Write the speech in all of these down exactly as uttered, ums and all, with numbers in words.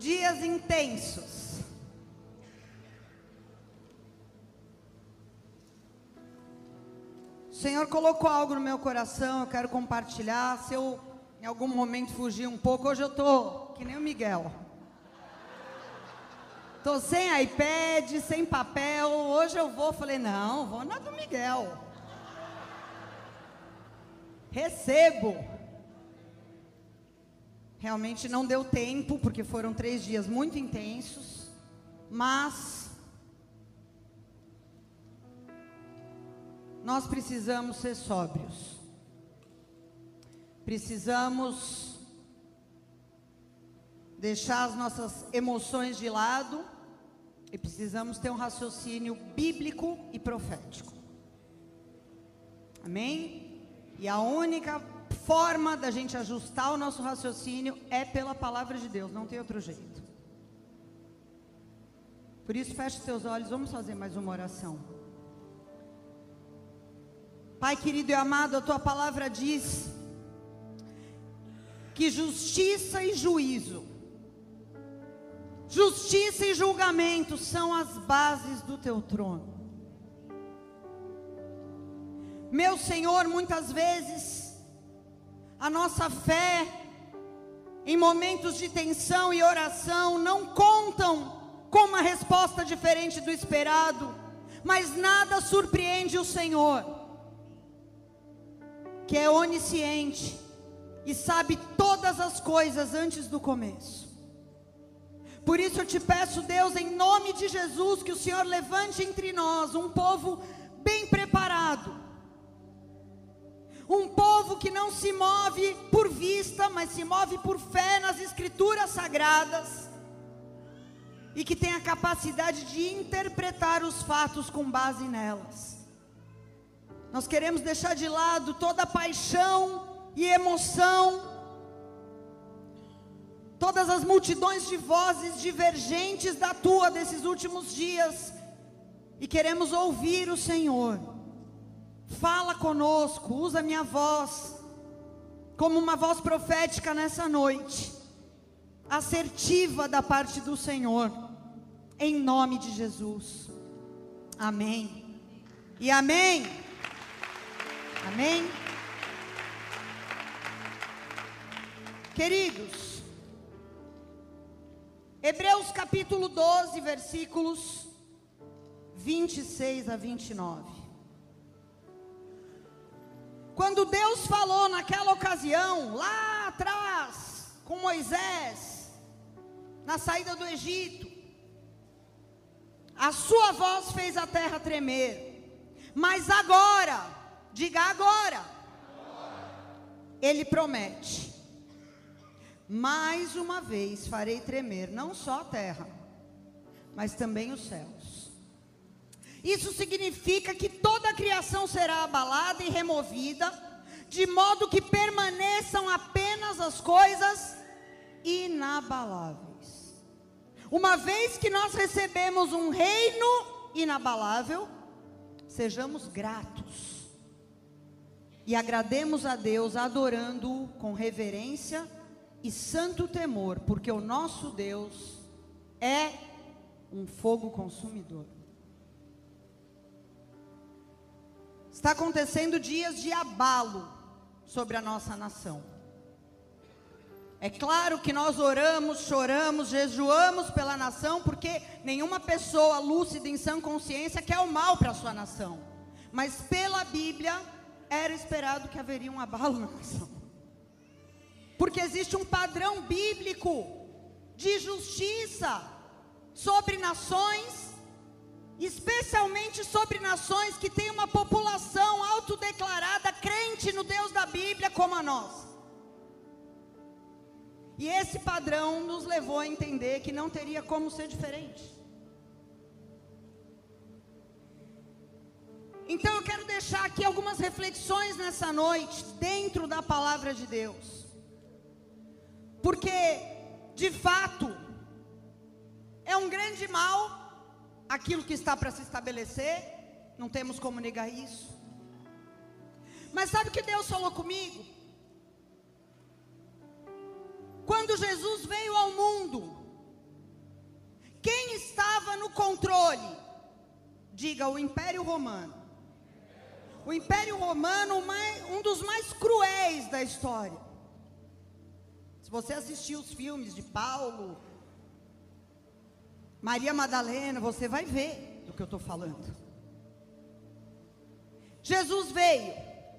Dias intensos. O Senhor colocou algo no meu coração, eu quero compartilhar. Se eu em algum momento fugir um pouco, hoje eu tô que nem o Miguel. Tô sem iPad, sem papel. Hoje eu vou, falei, não, vou na do Miguel. Recebo. Realmente não deu tempo, porque foram três dias muito intensos, mas nós precisamos ser sóbrios. Precisamos deixar as nossas emoções de lado e precisamos ter um raciocínio bíblico e profético. Amém? E a única forma da gente ajustar o nosso raciocínio é pela palavra de Deus, não tem outro jeito. Por isso, feche seus olhos, vamos fazer mais uma oração. Pai querido e amado, a tua palavra diz que justiça e juízo, justiça e julgamento são as bases do teu trono. Meu Senhor, muitas vezes a nossa fé em momentos de tensão e oração não contam com uma resposta diferente do esperado, mas nada surpreende o Senhor, que é onisciente e sabe todas as coisas antes do começo. Por isso eu te peço, Deus, em nome de Jesus, que o Senhor levante entre nós um povo bem preparado, um povo que não se move por vista, mas se move por fé nas Escrituras Sagradas, e que tem a capacidade de interpretar os fatos com base nelas. Nós queremos deixar de lado toda a paixão e emoção, todas as multidões de vozes divergentes da tua desses últimos dias, e queremos ouvir o Senhor. Fala conosco, usa minha voz como uma voz profética nessa noite, assertiva da parte do Senhor, em nome de Jesus. Amém e amém. Amém. Queridos, Hebreus capítulo doze, versículos vinte e seis a vinte e nove. Quando Deus falou naquela ocasião, lá atrás, com Moisés, na saída do Egito, a sua voz fez a terra tremer. Mas agora, diga agora, Ele promete: mais uma vez farei tremer não só a terra, mas também os céus. Isso significa que toda a criação será abalada e removida, de modo que permaneçam apenas as coisas inabaláveis. Uma vez que nós recebemos um reino inabalável, sejamos gratos e agrademos a Deus, adorando-o com reverência e santo temor, porque o nosso Deus é um fogo consumidor. Está acontecendo dias de abalo sobre a nossa nação. É claro que nós oramos, choramos, jejuamos pela nação, porque nenhuma pessoa lúcida em sã consciência quer o mal para a sua nação. Mas pela Bíblia era esperado que haveria um abalo na nação, porque existe um padrão bíblico de justiça sobre nações, especialmente sobre nações que têm uma população autodeclarada crente no Deus da Bíblia como a nossa. E esse padrão nos levou a entender que não teria como ser diferente. Então eu quero deixar aqui algumas reflexões nessa noite, dentro da palavra de Deus. Porque, de fato, é um grande mal aquilo que está para se estabelecer, não temos como negar isso. Mas sabe o que Deus falou comigo? Quando Jesus veio ao mundo, Quem estava no controle? Diga, o Império Romano. O Império Romano, um dos mais cruéis da história. Se você assistir os filmes de Paulo, Maria Madalena, você vai ver do que eu estou falando. Jesus veio.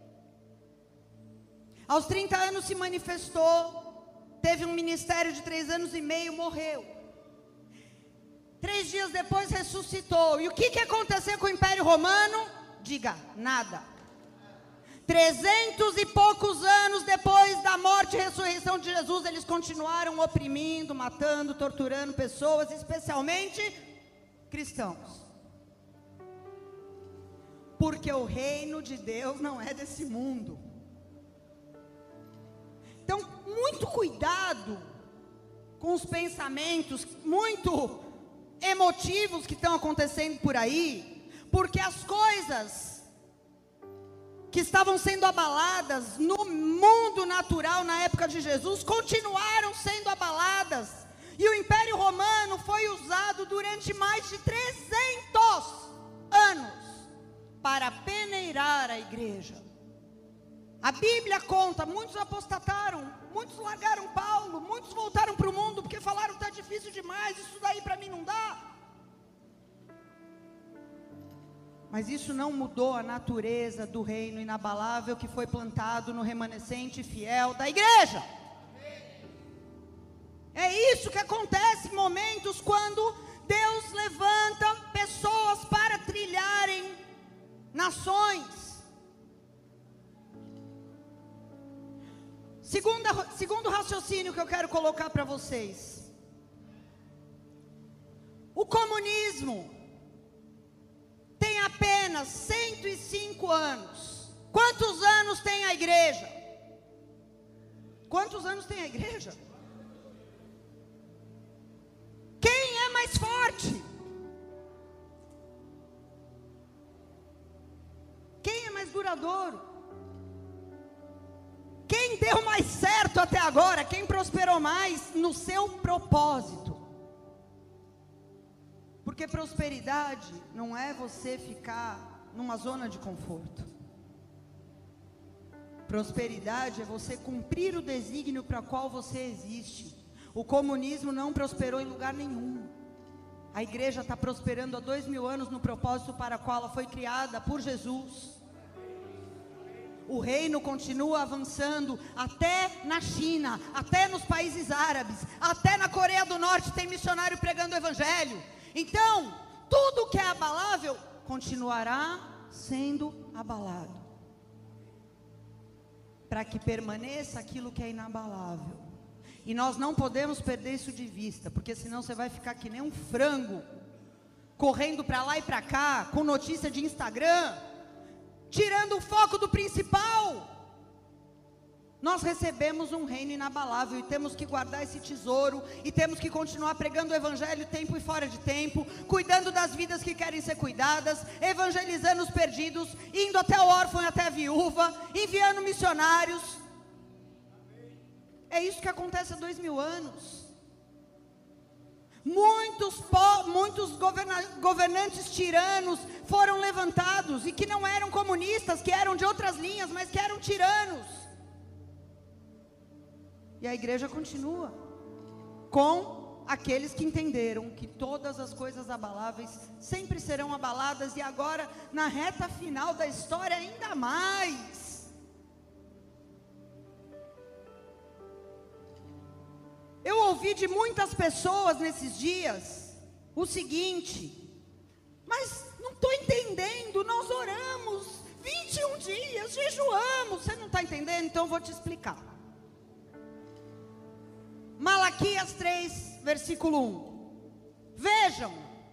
Aos trinta anos se manifestou, teve um ministério de três anos e meio, morreu. Três dias depois ressuscitou. E o que, que aconteceu com o Império Romano? Diga, nada. Trezentos e poucos anos depois da morte e ressurreição de Jesus, eles continuaram oprimindo, matando, torturando pessoas, especialmente cristãos. Porque o reino de Deus não é desse mundo. Então, muito cuidado com os pensamentos muito emotivos que estão acontecendo por aí, porque as coisas que estavam sendo abaladas no mundo natural na época de Jesus continuaram sendo abaladas, e o Império Romano foi usado durante mais de trezentos anos para peneirar a igreja. A Bíblia conta, muitos apostataram, muitos largaram Paulo, muitos voltaram para o mundo, porque falaram, está difícil demais, isso daí para mim não dá. Mas isso não mudou a natureza do reino inabalável que foi plantado no remanescente fiel da igreja. É isso que acontece em momentos quando Deus levanta pessoas para trilharem nações. Segunda, segundo raciocínio que eu quero colocar para vocês. O comunismo tem apenas cento e cinco anos. Quantos anos tem a igreja? Quantos anos tem a igreja? Quem é mais forte? Quem é mais duradouro? Quem deu mais certo até agora? Quem prosperou mais no seu propósito? Porque prosperidade não é você ficar numa zona de conforto. Prosperidade é você cumprir o desígnio para o qual você existe. O comunismo não prosperou em lugar nenhum. A igreja está prosperando há dois mil anos no propósito para o qual ela foi criada por Jesus. O reino continua avançando até na China, até nos países árabes, até na Coreia do Norte tem missionário pregando o evangelho. Então, tudo que é abalável continuará sendo abalado, para que permaneça aquilo que é inabalável. E nós não podemos perder isso de vista, porque senão você vai ficar que nem um frango, correndo para lá e para cá, com notícia de Instagram, tirando o foco do principal. Nós recebemos um reino inabalável e temos que guardar esse tesouro, e temos que continuar pregando o evangelho tempo e fora de tempo, cuidando das vidas que querem ser cuidadas, evangelizando os perdidos, indo até o órfão e até a viúva, enviando missionários. É isso que acontece há dois mil anos. Muitos, po, muitos governa, governantes tiranos foram levantados, e que não eram comunistas, que eram de outras linhas, mas que eram tiranos. E a igreja continua com aqueles que entenderam que todas as coisas abaláveis sempre serão abaladas, e agora na reta final da história ainda mais. Eu ouvi de muitas pessoas nesses dias o seguinte: mas não estou entendendo, nós oramos vinte e um dias, jejuamos, você não está entendendo? Então eu vou te explicar. Malaquias três, versículo um. Vejam,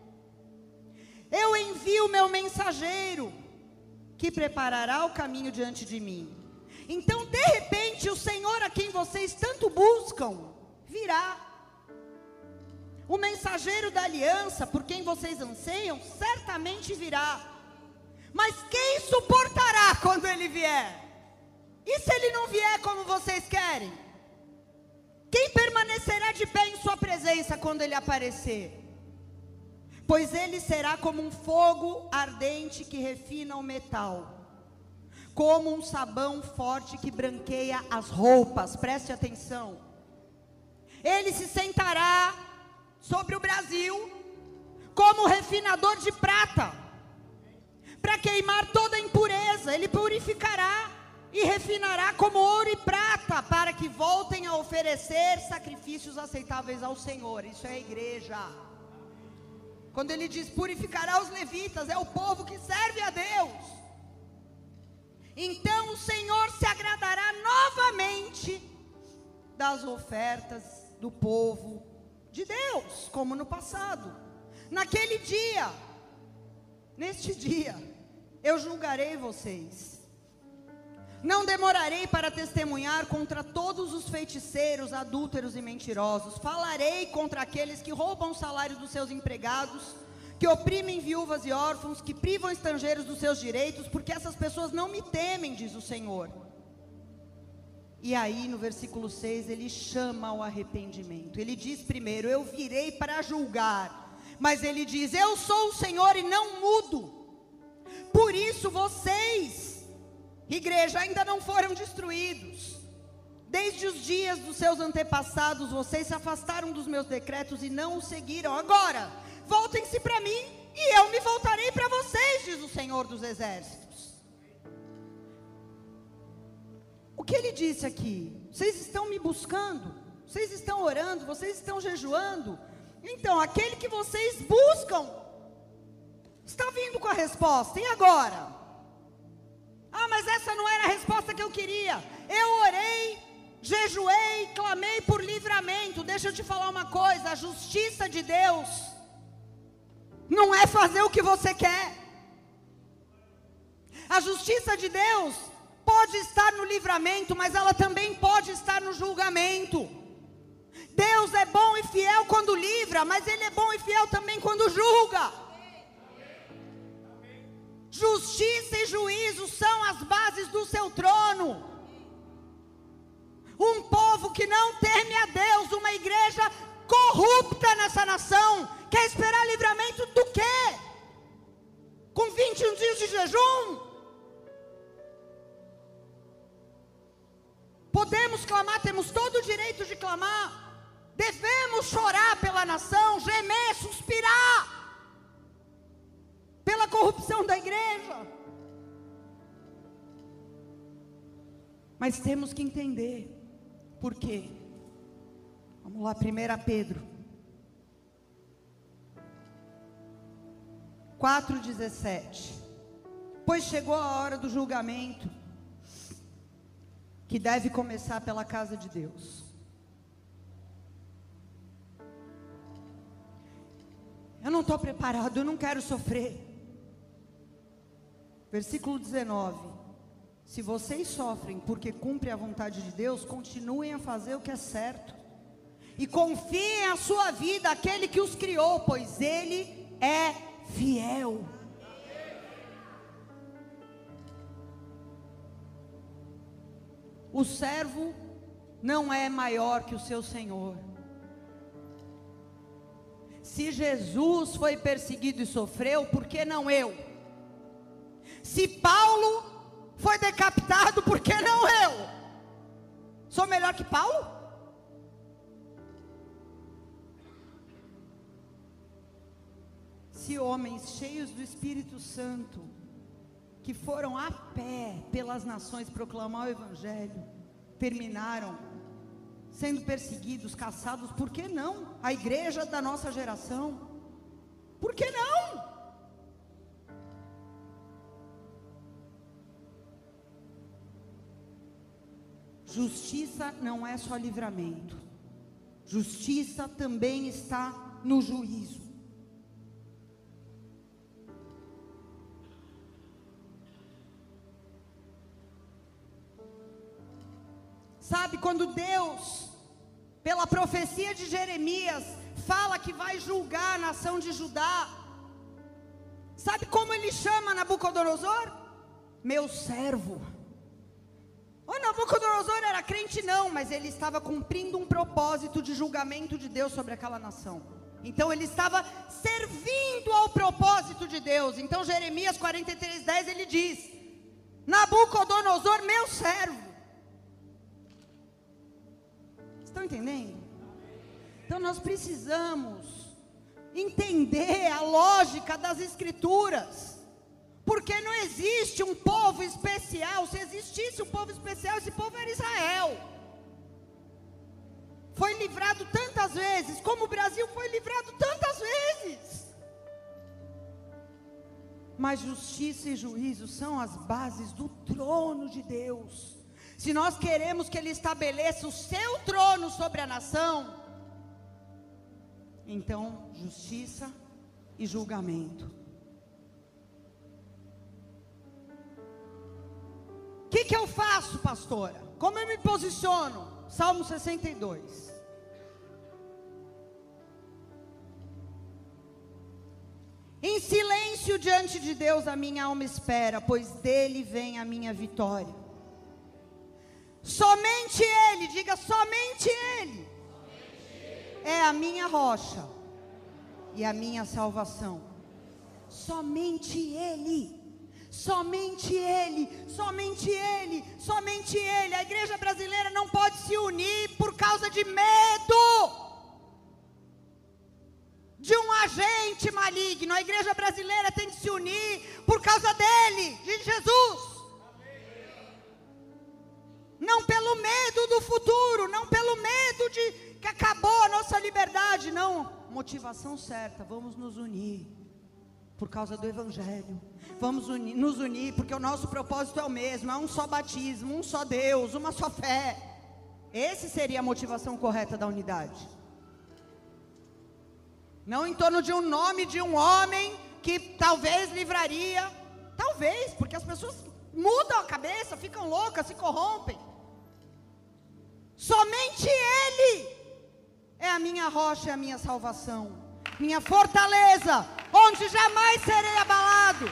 eu envio meu mensageiro, que preparará o caminho diante de mim. Então, de repente, o Senhor a quem vocês tanto buscam virá. O mensageiro da aliança, por quem vocês anseiam, certamente virá. Mas quem suportará quando ele vier? E se ele não vier como vocês querem? Quem permanecerá de pé em sua presença quando ele aparecer? pois ele será como um fogo ardente que refina o metal, como um sabão forte que branqueia as roupas. Preste atenção. Ele se sentará sobre o Brasil como refinador de prata, para queimar toda impureza. Ele purificará e refinará como ouro e prata, para que voltem a oferecer sacrifícios aceitáveis ao Senhor. Isso é a igreja. Quando ele diz purificará os levitas, é o povo que serve a Deus. Então o Senhor se agradará novamente das ofertas do povo de Deus, como no passado. Naquele dia, neste dia, eu julgarei vocês. Não demorarei para testemunhar contra todos os feiticeiros, adúlteros e mentirosos. Falarei contra aqueles que roubam o salário dos seus empregados, que oprimem viúvas e órfãos, que privam estrangeiros dos seus direitos, porque essas pessoas não me temem, diz o Senhor. E aí no versículo seis ele chama ao arrependimento. Ele diz primeiro, eu virei para julgar, mas ele diz, eu sou o Senhor e não mudo. Por isso vocês, igreja, ainda não foram destruídos. Desde os dias dos seus antepassados, vocês se afastaram dos meus decretos e não os seguiram. Agora, voltem-se para mim e eu me voltarei para vocês, diz o Senhor dos Exércitos. O que ele disse aqui? Vocês estão me buscando, vocês estão orando, vocês estão jejuando. Então, aquele que vocês buscam está vindo com a resposta. E agora? Ah, mas essa não era a resposta que eu queria. Eu orei, jejuei, clamei por livramento. Deixa eu te falar uma coisa, a justiça de Deus não é fazer o que você quer. A justiça de Deus pode estar no livramento, mas ela também pode estar no julgamento. Deus é bom e fiel quando livra, mas Ele é bom e fiel também quando julga. Justiça e juízo são as bases do seu trono. Um povo que não teme a Deus, uma igreja corrupta nessa nação, quer esperar livramento do quê? Com vinte e um dias de jejum? Podemos clamar, temos todo o direito de clamar. Devemos chorar pela nação, gemer, suspirar pela corrupção da igreja. Mas temos que entender por quê. Vamos lá, primeiro Pedro quatro, dezessete. Pois chegou a hora do julgamento, que deve começar pela casa de Deus. Eu não estou preparado, eu não quero sofrer. Versículo dezenove. Se vocês sofrem porque cumprem a vontade de Deus, continuem a fazer o que é certo. E confiem a sua vida àquele que os criou, pois Ele é fiel. O servo não é maior que o seu Senhor. Se Jesus foi perseguido e sofreu, por que não eu? Se Paulo foi decapitado, por que não eu? Sou melhor que Paulo? Se homens cheios do Espírito Santo, que foram a pé pelas nações proclamar o Evangelho, terminaram sendo perseguidos, caçados, por que não? A igreja da nossa geração, por que não? Justiça não é só livramento, justiça também está no juízo. Sabe, quando Deus, pela profecia de Jeremias, fala que vai julgar a nação de Judá, sabe como ele chama Nabucodonosor? Meu servo. O Nabucodonosor era crente não, mas ele estava cumprindo um propósito de julgamento de Deus sobre aquela nação. Então ele estava servindo ao propósito de Deus. Então Jeremias quarenta e três, dez, ele diz: Nabucodonosor, meu servo. Estão entendendo? Então nós precisamos entender a lógica das escrituras. Porque não existe um povo especial. Se existisse um povo especial, esse povo era Israel. Foi livrado tantas vezes, como o Brasil foi livrado tantas vezes. Mas justiça e juízo são as bases do trono de Deus. Se nós queremos que Ele estabeleça o seu trono sobre a nação, então justiça e julgamento. O que, que eu faço, pastora? Como eu me posiciono? Salmo sessenta e dois. Em silêncio diante de Deus a minha alma espera, pois dele vem a minha vitória. Somente Ele, diga somente Ele, é a minha rocha e a minha salvação. Somente Ele, somente Ele, somente Ele, somente Ele. A igreja brasileira não pode se unir por causa de medo de um agente maligno. A igreja brasileira tem que se unir por causa dele, de Jesus. Não pelo medo do futuro, não pelo medo de que acabou a nossa liberdade, não. Motivação certa, vamos nos unir por causa do Evangelho. Vamos unir, nos unir porque o nosso propósito é o mesmo, é um só batismo, um só Deus, uma só fé. Esse seria a motivação correta da unidade. Não em torno de um nome de um homem que talvez livraria, talvez, porque as pessoas mudam a cabeça, ficam loucas, se corrompem. Somente Ele é a minha rocha e a minha salvação, minha fortaleza, onde jamais serei abalado.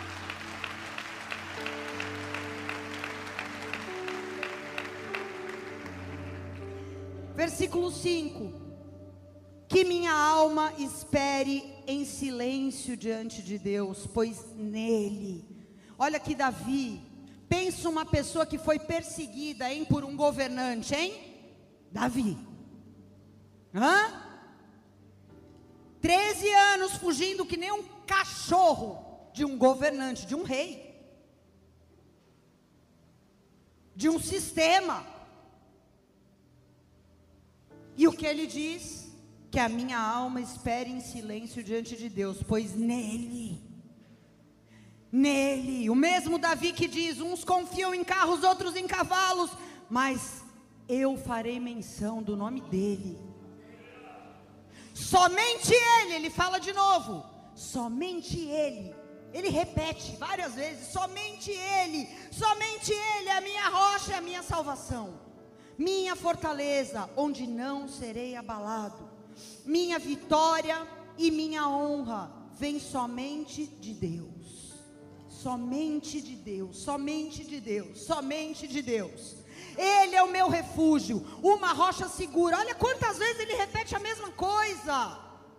Versículo cinco: que minha alma espere em silêncio diante de Deus, pois nele. Olha aqui Davi, pensa uma pessoa que foi perseguida, hein, por um governante, hein? Davi. Hã? treze anos fugindo que nem um cachorro de um governante, de um rei, de um sistema. E o que ele diz? Que a minha alma espere em silêncio diante de Deus, pois nele, nele, o mesmo Davi que diz: uns confiam em carros, outros em cavalos, mas eu farei menção do nome dele. Somente ele, ele fala de novo, somente ele, ele repete várias vezes, somente ele, somente ele é a minha rocha e a minha salvação, minha fortaleza, onde não serei abalado. Minha vitória e minha honra vem somente de Deus, somente de Deus, somente de Deus, somente de Deus. Ele é o meu refúgio, uma rocha segura. Olha quantas vezes ele repete a mesma coisa,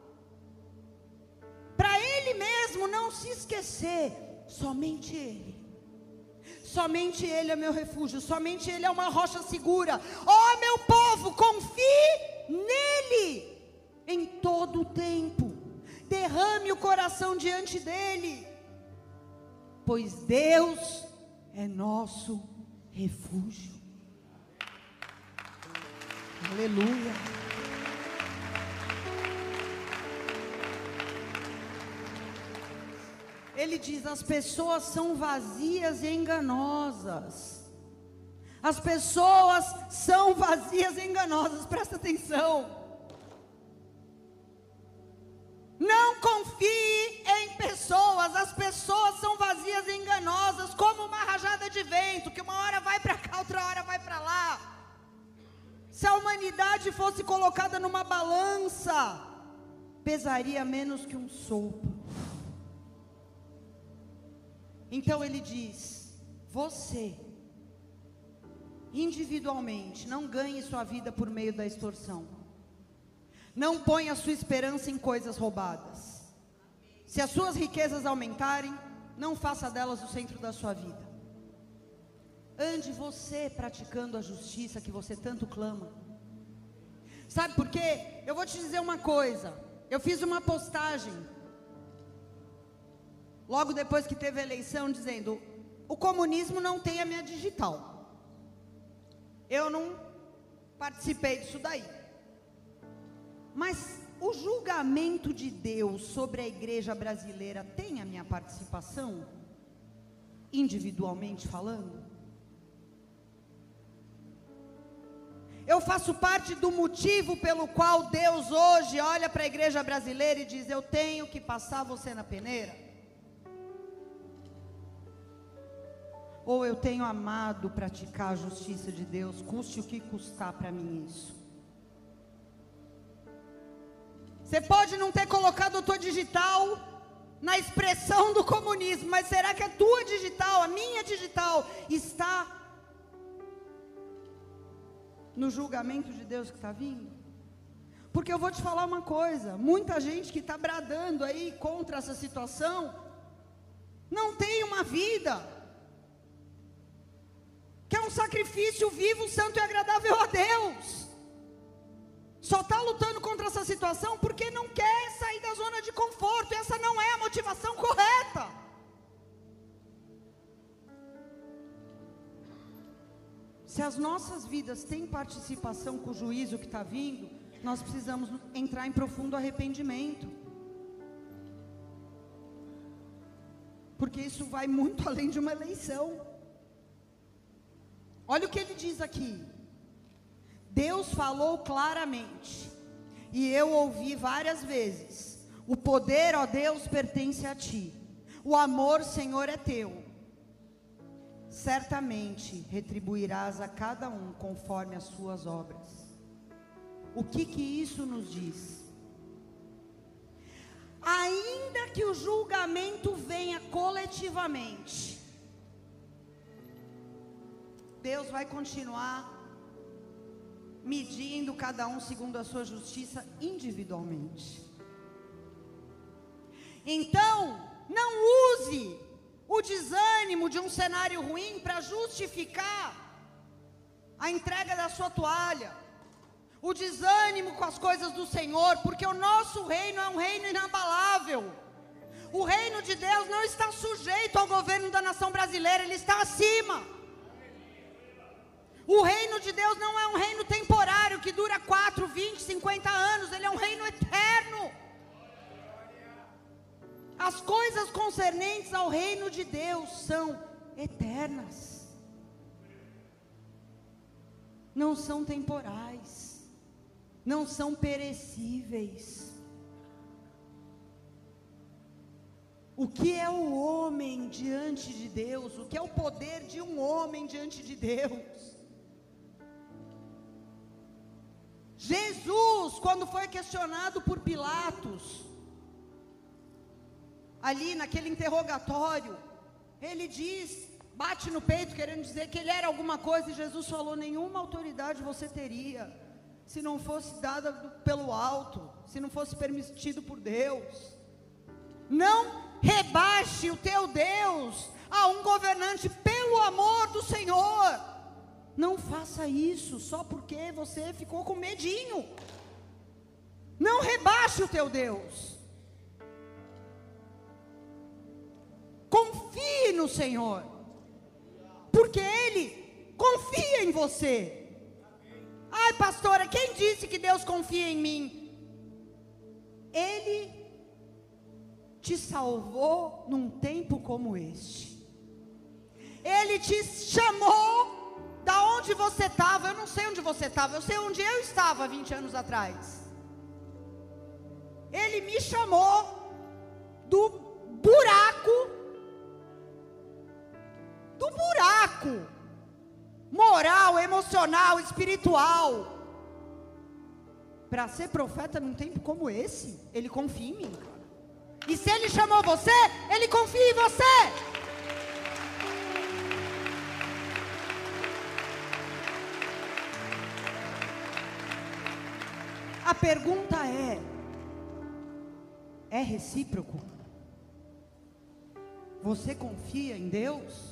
para ele mesmo não se esquecer. Somente Ele, somente Ele é meu refúgio, somente Ele é uma rocha segura. Ó meu povo, confie nele em todo o tempo, derrame o coração diante dele, pois Deus é nosso refúgio. Aleluia. Ele diz: as pessoas são vazias e enganosas. As pessoas são vazias e enganosas, presta atenção. Não confie em pessoas, as pessoas são vazias e enganosas, como uma rajada de vento, que uma hora vai para cá, outra hora vai para lá. Se a humanidade fosse colocada numa balança, pesaria menos que um sopro. Então ele diz: você, individualmente, não ganhe sua vida por meio da extorsão. Não ponha a sua esperança em coisas roubadas. Se as suas riquezas aumentarem, não faça delas o centro da sua vida. Ande você praticando a justiça que você tanto clama. Sabe por quê? Eu vou te dizer uma coisa. Eu fiz uma postagem logo depois que teve a eleição, dizendo: o comunismo não tem a minha digital. Eu não participei disso daí. Mas o julgamento de Deus sobre a igreja brasileira tem a minha participação? Individualmente falando? Eu faço parte do motivo pelo qual Deus hoje olha para a igreja brasileira e diz: eu tenho que passar você na peneira? Ou eu tenho amado praticar a justiça de Deus, custe o que custar para mim isso? Você pode não ter colocado a tua digital na expressão do comunismo, mas será que a tua digital, a minha digital, está no julgamento de Deus que está vindo? Porque eu vou te falar uma coisa: muita gente que está bradando aí contra essa situação, não tem uma vida, que é um sacrifício vivo, santo e agradável a Deus. Só está lutando contra essa situação porque não quer sair da zona de conforto, e essa não é a motivação correta. Se as nossas vidas têm participação com o juízo que está vindo, nós precisamos entrar em profundo arrependimento. Porque isso vai muito além de uma eleição. Olha o que ele diz aqui. Deus falou claramente, e eu ouvi várias vezes: o poder, ó Deus, pertence a ti. O amor, Senhor, é teu. Certamente retribuirás a cada um conforme as suas obras. O que que isso nos diz? Ainda que o julgamento venha coletivamente, Deus vai continuar medindo cada um segundo a sua justiça individualmente. Então, não use o desânimo de um cenário ruim para justificar a entrega da sua toalha, o desânimo com as coisas do Senhor, porque o nosso reino é um reino inabalável. O reino de Deus não está sujeito ao governo da nação brasileira, ele está acima. O reino de Deus não é um reino temporário que dura quatro, vinte, cinquenta anos, ele é um reino eterno. As coisas concernentes ao reino de Deus são eternas, não são temporais, não são perecíveis. O que é o homem diante de Deus? O que é o poder de um homem diante de Deus? Jesus, quando foi questionado por Pilatos, ali naquele interrogatório, ele diz, bate no peito querendo dizer que ele era alguma coisa, e Jesus falou: nenhuma autoridade você teria, se não fosse dada pelo alto, se não fosse permitido por Deus. Não rebaixe o teu Deus a um governante, pelo amor do Senhor. Não faça isso só porque você ficou com medinho. Não rebaixe o teu Deus. Confie no Senhor, porque Ele confia em você. Ai, pastora, quem disse que Deus confia em mim? Ele te salvou num tempo como este. Ele te chamou da onde você estava. Eu não sei onde você estava, eu sei onde eu estava vinte anos atrás. Ele me chamou do buraco, do buraco moral, emocional, espiritual, para ser profeta num tempo como esse. Ele confia em mim, cara. E se Ele chamou você, Ele confia em você. A pergunta é. É recíproco? Você confia em Deus?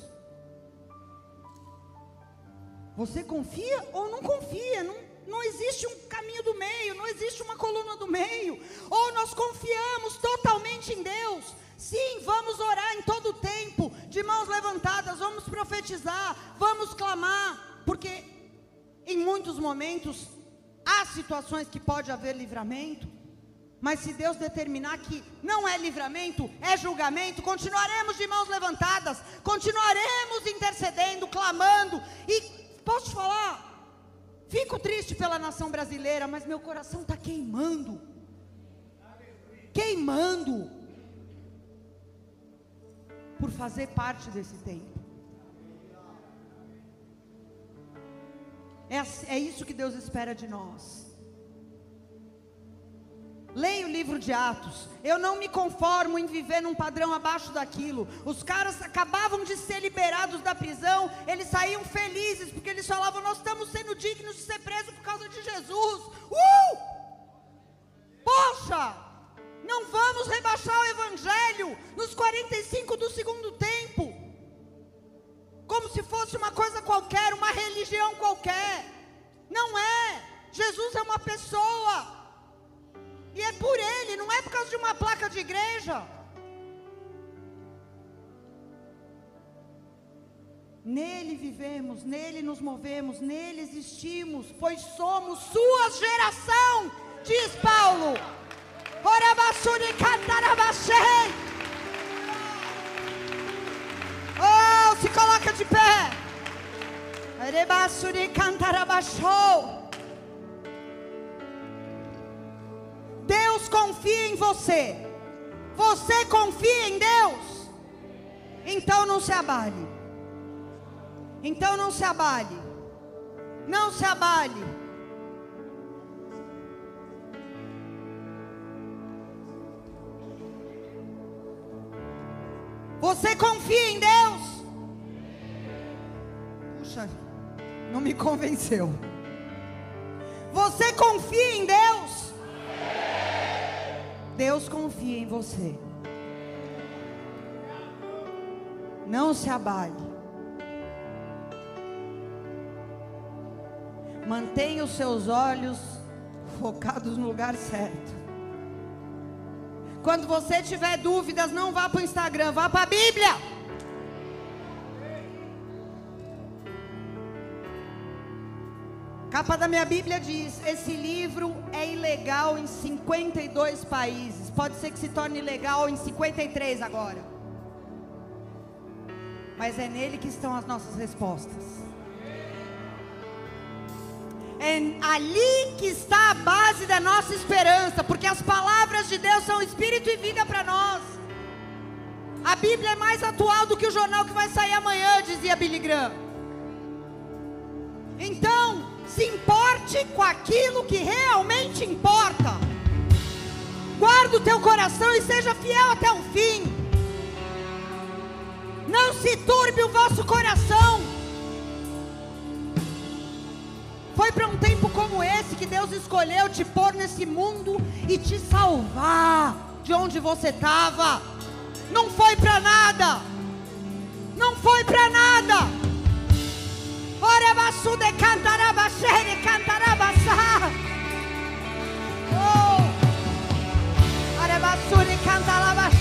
Você confia ou não confia? Não, não existe um caminho do meio, não existe uma coluna do meio. Ou nós confiamos totalmente em Deus. Sim, vamos orar em todo o tempo, de mãos levantadas, vamos profetizar, vamos clamar, porque em muitos momentos há situações que pode haver livramento, mas se Deus determinar que não é livramento, é julgamento, continuaremos de mãos levantadas, continuaremos intercedendo, clamando. E posso te falar, fico triste pela nação brasileira, mas meu coração está queimando, queimando, por fazer parte desse tempo. É, é isso que Deus espera de nós. Leia o livro de Atos. Eu não me conformo em viver num padrão abaixo daquilo. Os caras acabavam de ser liberados da prisão. Eles saíam felizes, porque eles falavam: nós estamos sendo dignos de ser presos por causa de Jesus. Uh! Poxa! Não vamos rebaixar o evangelho nos quarenta e cinco do segundo tempo, como se fosse uma coisa qualquer, uma religião qualquer. Não é. Jesus é uma pessoa. E é por Ele, não é por causa de uma placa de igreja. Nele vivemos, nele nos movemos, nele existimos, pois somos sua geração, diz Paulo. Oh, se coloca de pé. Deus confia em você. Você confia em Deus? Então não se abale. Então não se abale. Não se abale. Você confia em Deus? Puxa, não me convenceu. Você confia em Deus? Deus confia em você. Não se abale. Mantenha os seus olhos focados no lugar certo. Quando você tiver dúvidas, não vá para o Instagram, vá para a Bíblia. Capa da minha Bíblia diz: esse livro é ilegal em cinquenta e dois países. Pode ser que se torne legal em cinquenta e três agora. Mas é nele que estão as nossas respostas. É ali que está a base da nossa esperança, porque as palavras de Deus são espírito e vida para nós. A Bíblia é mais atual do que o jornal que vai sair amanhã, dizia Billy Graham. Então, se importe com aquilo que realmente importa. Guarda o teu coração e seja fiel até o fim. Não se turbe o vosso coração. Foi para um tempo como esse que Deus escolheu te pôr nesse mundo e te salvar de onde você estava. Não foi para nada. Não foi para nada. Orebaçude cantarabaxere cantarabaçá. Oh. Orebaçude cantarabá.